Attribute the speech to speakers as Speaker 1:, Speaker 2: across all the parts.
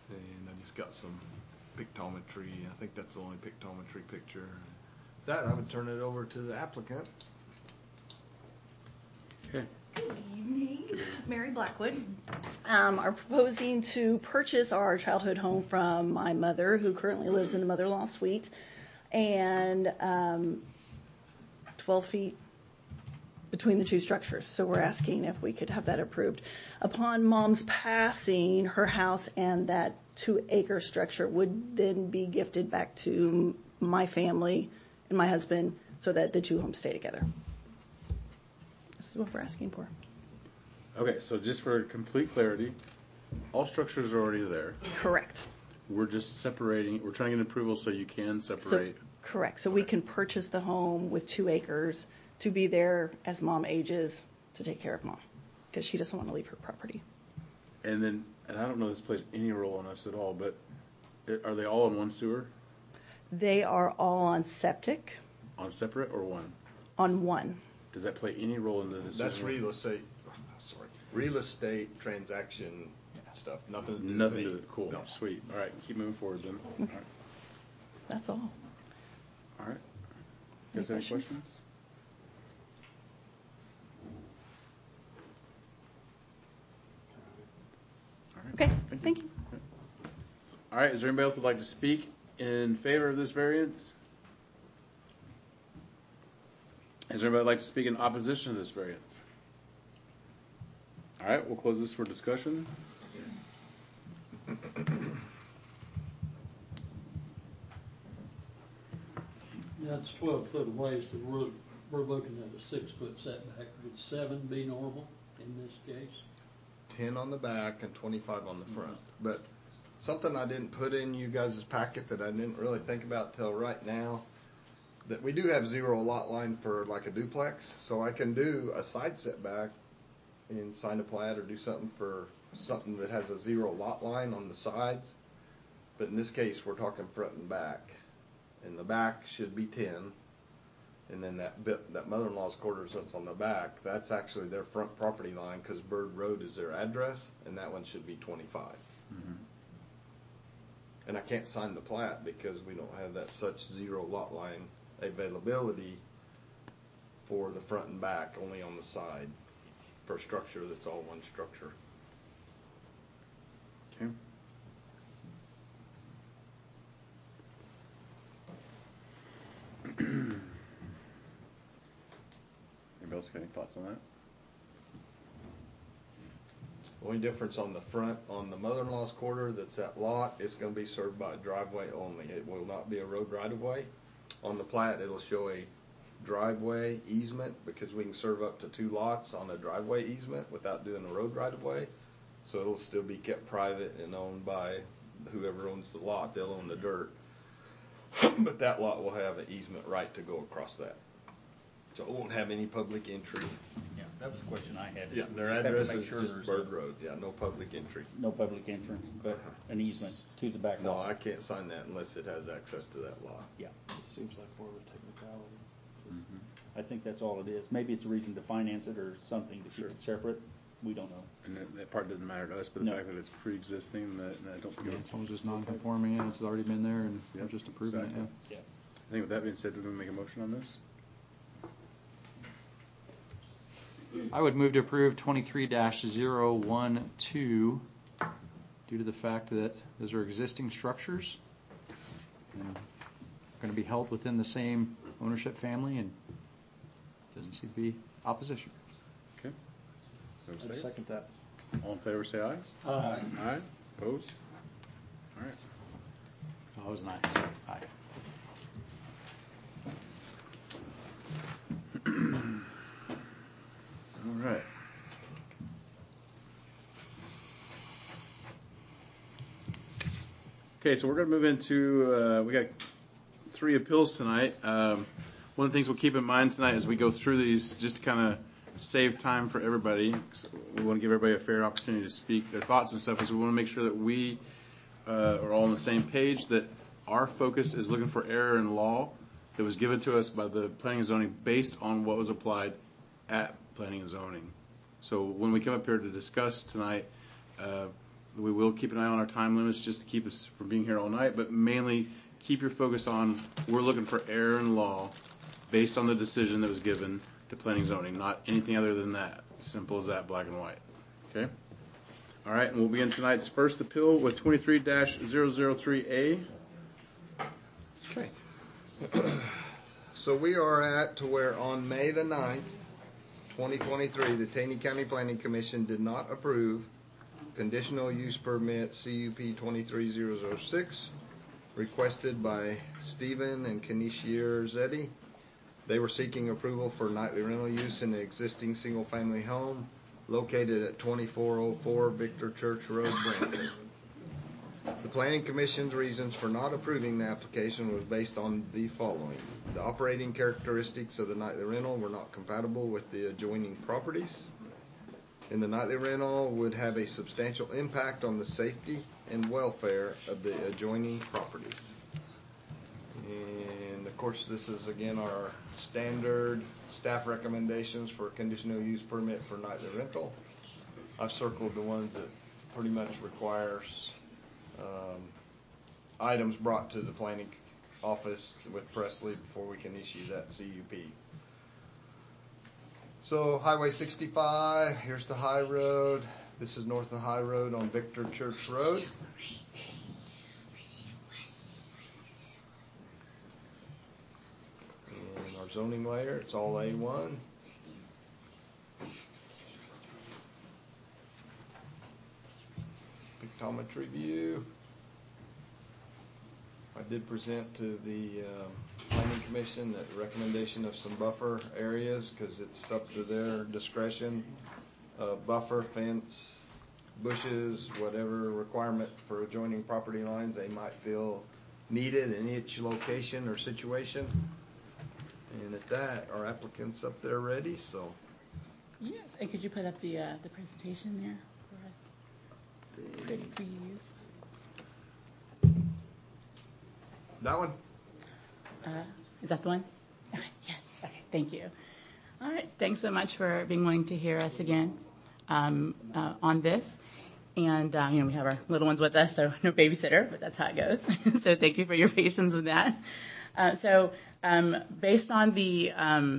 Speaker 1: and I just got some pictometry. I think that's the only pictometry picture. That I would turn it over to the applicant.
Speaker 2: Okay.
Speaker 3: Good evening, Mary Blackwood. Are proposing to purchase our childhood home from my mother, who currently lives in the mother-in-law suite, and 12 feet between the two structures. So we're asking if we could have that approved. Upon Mom's passing, her house and that 2-acre structure would then be gifted back to my family and my husband so that the two homes stay together. This is what we're asking for.
Speaker 2: Okay, so just for complete clarity, all structures are already there.
Speaker 3: Correct.
Speaker 2: We're just separating. We're trying to get approval so you can separate.
Speaker 3: Correct. So we can purchase the home with 2 acres to be there as Mom ages to take care of Mom because she doesn't want to leave her property.
Speaker 2: And then, and I don't know if this plays any role on us at all, but are they all in one sewer?
Speaker 3: They are all on septic.
Speaker 2: On separate or one?
Speaker 3: On one.
Speaker 2: Does that play any role in the decision?
Speaker 1: That's real estate transaction stuff. Nothing to do
Speaker 2: Nothing
Speaker 1: with
Speaker 2: to
Speaker 1: me.
Speaker 2: do. Cool.
Speaker 1: No.
Speaker 2: Sweet. All right. Keep moving forward then. All right.
Speaker 3: That's all.
Speaker 2: All right. You guys have any questions? All right.
Speaker 3: Okay. Thank you.
Speaker 2: All right. Is there anybody else who would like to speak in favor of this variance? Is there anybody who would like to speak in opposition to this variance? All right. We'll close this for discussion.
Speaker 4: That's 12 foot away, so we're looking at a 6 foot setback. Would 7 be normal in this case?
Speaker 1: 10 on the back and 25 on the front. But something I didn't put in you guys' packet that I didn't really think about till right now, that we do have 0 lot line for like a duplex, so I can do a side setback and sign a plat or do something for something that has a 0 lot line on the sides. But in this case, we're talking front and back. And the back should be 10. And then that mother-in-law's quarters that's on the back, that's actually their front property line because Bird Road is their address, and that one should be 25.
Speaker 2: Mm-hmm.
Speaker 1: And I can't sign the plat because we don't have that such 0 lot line availability for the front and back, only on the side for a structure that's all one structure.
Speaker 2: Okay. Anybody else got any thoughts on that?
Speaker 1: Only difference on the front, on the mother-in-law's quarter, that's that lot, it's going to be served by a driveway only. It will not be a road right-of-way. On the plat, it'll show a driveway easement because we can serve up to 2 lots on a driveway easement without doing a road right-of-way. So it'll still be kept private and owned by whoever owns the lot. They'll own the dirt. But that lot will have an easement right to go across that. So it won't have any public entry.
Speaker 5: Yeah, that was the question I had.
Speaker 1: Yeah, their address is just Bird Road. Yeah, no public entry.
Speaker 5: No public entrance, but an easement to the back
Speaker 1: No,
Speaker 5: lot.
Speaker 1: I can't sign that unless it has access to that lot.
Speaker 5: Yeah,
Speaker 4: It seems like more of a technicality.
Speaker 5: I think that's all it is. Maybe it's a reason to finance it or something to keep it separate. We don't know.
Speaker 2: And that part doesn't matter to us, but the
Speaker 5: No.
Speaker 2: fact that it's pre-existing, that I don't think
Speaker 6: It's almost just non-conforming, and it's already been there, and
Speaker 2: Yep,
Speaker 6: we're just approving
Speaker 2: exactly.
Speaker 6: it.
Speaker 5: Yeah.
Speaker 2: I think with that being said, we're going to make a motion on this.
Speaker 6: Yeah. I would move to approve 23-012 due to the fact that those are existing structures and going to be held within the same ownership family, and doesn't seem to be opposition.
Speaker 2: Okay.
Speaker 4: I'd second that.
Speaker 2: All in favor, say aye.
Speaker 4: Aye.
Speaker 2: Aye. Opposed? All right.
Speaker 6: Oh, it was nice. Aye.
Speaker 2: All right. Okay, so we're going to move into, we got 3 appeals tonight. One of the things we'll keep in mind tonight as we go through these, just to kind of save time for everybody, we want to give everybody a fair opportunity to speak their thoughts and stuff, is we want to make sure that we are all on the same page, that our focus is looking for error in law that was given to us by the planning and zoning based on what was applied at planning and zoning. So when we come up here to discuss tonight, We will keep an eye on our time limits just to keep us from being here all night, but mainly keep your focus on we're looking for error in law based on the decision that was given to planning and zoning, not anything other than that. Simple as that, black and white. Okay? All right, and we'll begin tonight's first appeal with 23-003A.
Speaker 1: Okay. So we are at to where on May the 9th, 2023, the Taney County Planning Commission did not approve conditional use permit CUP 23006 requested by Stephen and Kenisha Zeddy. They were seeking approval for nightly rental use in the existing single-family home located at 2404 Victor Church Road, Branson. The Planning Commission's reasons for not approving the application was based on the following. The operating characteristics of the nightly rental were not compatible with the adjoining properties, and the nightly rental would have a substantial impact on the safety and welfare of the adjoining properties. And of course, this is again our standard staff recommendations for a conditional use permit for nightly rental. I've circled the ones that pretty much requires items brought to the planning office with Presley before we can issue that CUP. So Highway 65, here's the high road. This is north of High Road on Victor Church Road. And our zoning layer, it's all A1. Pictometry view. I did present to the Planning Commission that recommendation of some buffer areas because it's up to their discretion. Buffer, fence, bushes, whatever requirement for adjoining property lines they might feel needed in each location or situation. And at that, our applicant's up there ready, so.
Speaker 7: Yes, and could you put up the presentation there for us? Pretty please.
Speaker 1: That one?
Speaker 7: Is that the one? Okay, yes. Okay, thank you. All right, thanks so much for being willing to hear us again on this. And, we have our little ones with us, so no babysitter, but that's how it goes. So thank you for your patience with that. Based on the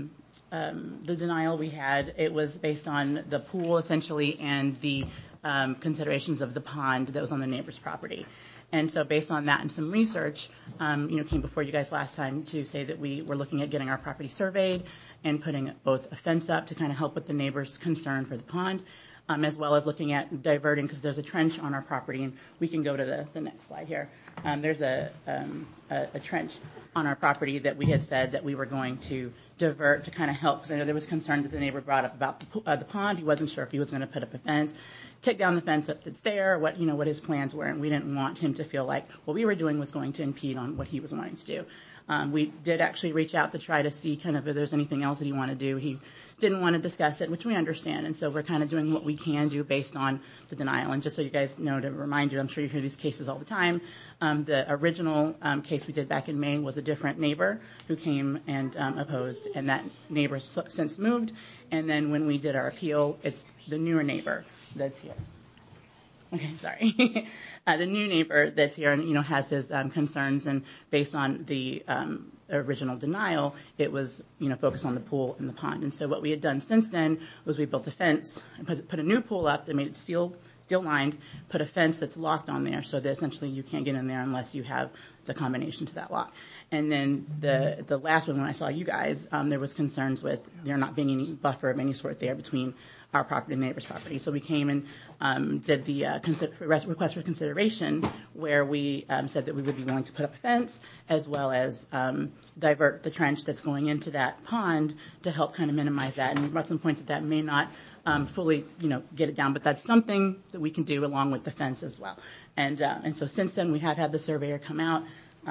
Speaker 7: denial we had, it was based on the pool essentially and the considerations of the pond that was on the neighbor's property. And so based on that and some research, came before you guys last time to say that we were looking at getting our property surveyed and putting both a fence up to kind of help with the neighbor's concern for the pond, as well as looking at diverting, because there's a trench on our property, and we can go to the next slide here. There's a trench on our property that we had said that we were going to divert to kind of help, because I know there was concern that the neighbor brought up about the pond. He wasn't sure if he was going to put up a fence, take down the fence that's there, what his plans were, and we didn't want him to feel like what we were doing was going to impede on what he was wanting to do. We did actually reach out to try to see kind of if there's anything else that he wanted to do. He didn't want to discuss it, which we understand, and so we're kind of doing what we can do based on the denial. And just so you guys know, to remind you, I'm sure you hear these cases all the time. The original case we did back in May was a different neighbor who came and opposed, and that neighbor since moved. And then when we did our appeal, it's the newer neighbor that's here. Okay, sorry. The new neighbor that's here and, has his concerns, and based on the original denial, it was, focused on the pool and the pond. And so what we had done since then was we built a fence and put a new pool up that made it steel lined, put a fence that's locked on there so that essentially you can't get in there unless you have the combination to that lock. And then the last one, when I saw you guys, there was concerns with there not being any buffer of any sort there between our property and the neighbor's property. So we came and did the request for consideration, where we said that we would be willing to put up a fence as well as divert the trench that's going into that pond to help kind of minimize that. And we brought some points that may not fully, get it down, but that's something that we can do along with the fence as well. And so since then we have had the surveyor come out.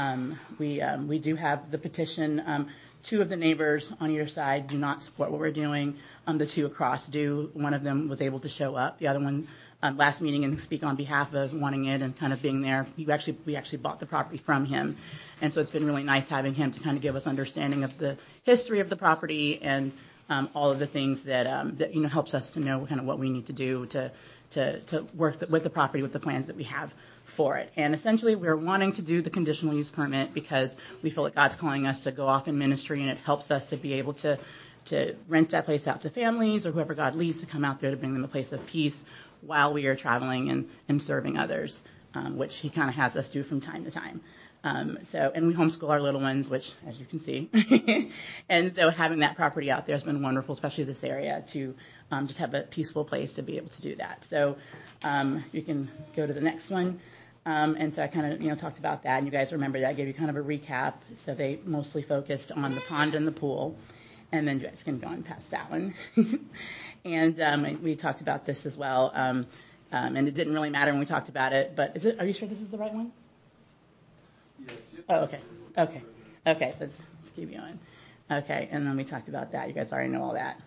Speaker 7: We do have the petition. Two of the neighbors on either side do not support what we're doing. The two across do. One of them was able to show up. The other one last meeting and speak on behalf of wanting it and kind of being there. We actually bought the property from him, and so it's been really nice having him to kind of give us understanding of the history of the property and all of the things that helps us to know kind of what we need to do to to work with the property with the plans that we have for it. And essentially, we're wanting to do the conditional use permit because we feel that God's calling us to go off in ministry, and it helps us to be able to rent that place out to families or whoever God leads to come out there to bring them a place of peace while we are traveling and serving others, which he kind of has us do from time to time. And we homeschool our little ones, which, as you can see. And so having that property out there has been wonderful, especially this area, to just have a peaceful place to be able to do that. So you can go to the next one. And so I kind of, talked about that, and you guys remember that. I gave you kind of a recap. So they mostly focused on the pond and the pool. And then you guys can go on past that one. And we talked about this as well. And it didn't really matter when we talked about it, but are you sure this is the right one?
Speaker 2: Yes.
Speaker 7: Oh, okay. Let's keep going. Okay, and then we talked about that. You guys already know all that.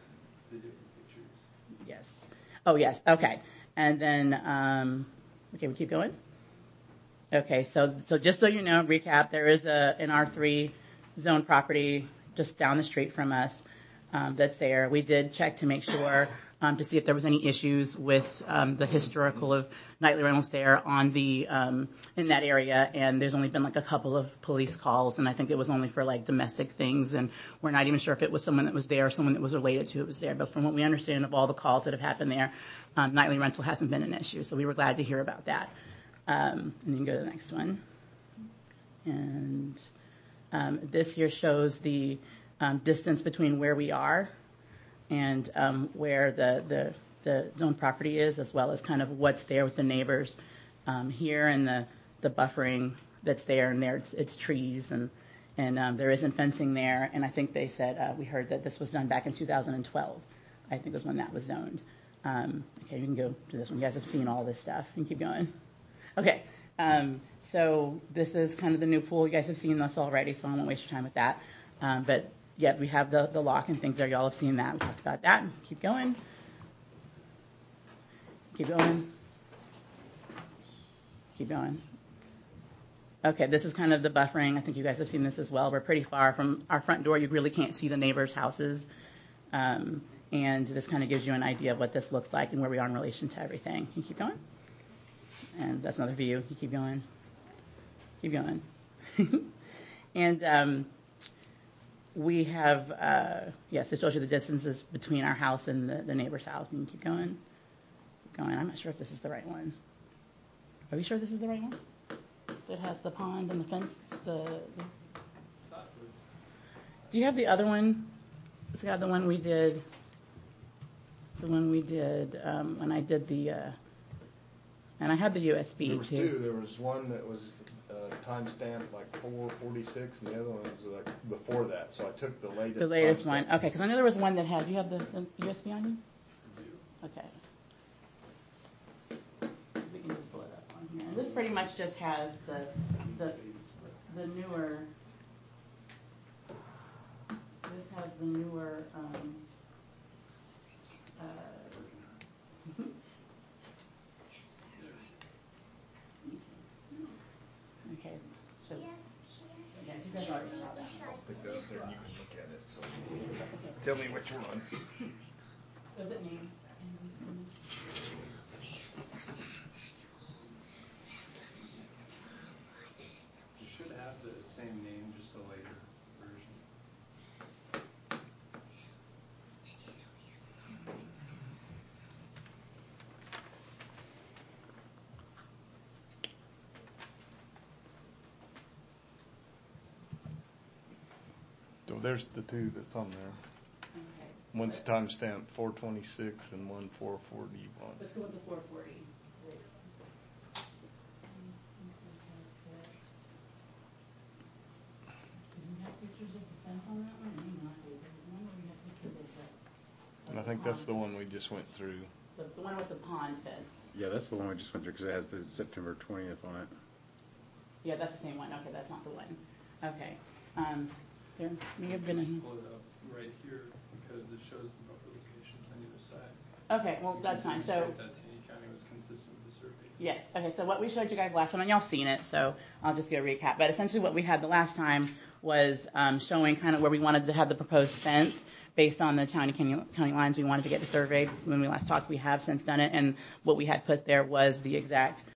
Speaker 7: Yes. Oh, yes. Okay. And then, we keep going. Okay, so just so you know, recap, there is an R3 zone property just down the street from us that's there. We did check to make sure to see if there was any issues with the historical of nightly rentals there on the in that area, and there's only been like a couple of police calls, and I think it was only for like domestic things, and we're not even sure if it was someone that was there or someone that was related to it was there. But from what we understand of all the calls that have happened there, nightly rental hasn't been an issue, so we were glad to hear about that. And you can go to the next one. And this here shows the distance between where we are and where the zone property is, as well as kind of what's there with the neighbors here, and the buffering that's there, and there it's trees, and there isn't fencing there. And I think they said, we heard that this was done back in 2012, I think was when that was zoned. Okay, you can go to this one. You guys have seen all this stuff. You can keep going. Okay, so this is kind of the new pool. You guys have seen this already, so I won't waste your time with that. But yeah, we have the lock and things there. Y'all have seen that. We talked about that. Keep going. Keep going. Keep going. Okay, this is kind of the buffering. I think you guys have seen this as well. We're pretty far from our front door. You really can't see the neighbors' houses. And this kind of gives you an idea of what this looks like and where we are in relation to everything. Can you keep going? And that's another view. You keep going. Keep going. And we have, yes, it shows you the distances between our house and the neighbor's house. And you keep going. Keep going. I'm not sure if this is the right one. Are we sure this is the right one? It has the pond and the fence. Do you have the other one? It's got the one we did. The one we did when I did the, and I had the USB
Speaker 1: there was
Speaker 7: too.
Speaker 1: Two. There was one that was timestamped like 4:46, and the other one was like before that. So I took the latest.
Speaker 7: The latest one. Okay, because I know there was one that had. Do you have the USB on you?
Speaker 2: I do.
Speaker 7: Okay. We can just pull it up on here. And this pretty much just has the newer. This has the newer. Okay. So yeah, you guys already saw that.
Speaker 1: I'll stick that up there, and you can look at it. So tell me which one.
Speaker 7: Does it name?
Speaker 2: You should have the same name, just a later version.
Speaker 1: So there's the two that's on there.
Speaker 7: Okay.
Speaker 1: One's timestamped 4:26 and one 4:41.
Speaker 7: Let's go with the 440. Did you have pictures of the fence on that one? Maybe not. There was one where we had pictures of the.
Speaker 1: And I think that's the one we just went through.
Speaker 7: The one with the pond fence.
Speaker 2: Yeah, that's the one we just went through because it has the September 20th on it.
Speaker 7: Yeah, that's the same one. Okay, that's not the one. Okay. There may have been a.
Speaker 8: Pull it up right here because it shows the buffer locations on either side.
Speaker 7: Okay, well that's fine. So
Speaker 8: that Taney County was consistent with the survey.
Speaker 7: yes. Okay, so what we showed you guys last time, and y'all have seen it, so I'll just give a recap. But essentially what we had the last time was showing kind of where we wanted to have the proposed fence. based on the county lines, we wanted to get it surveyed. When we last talked, we have since done it, and what we had put there was the exact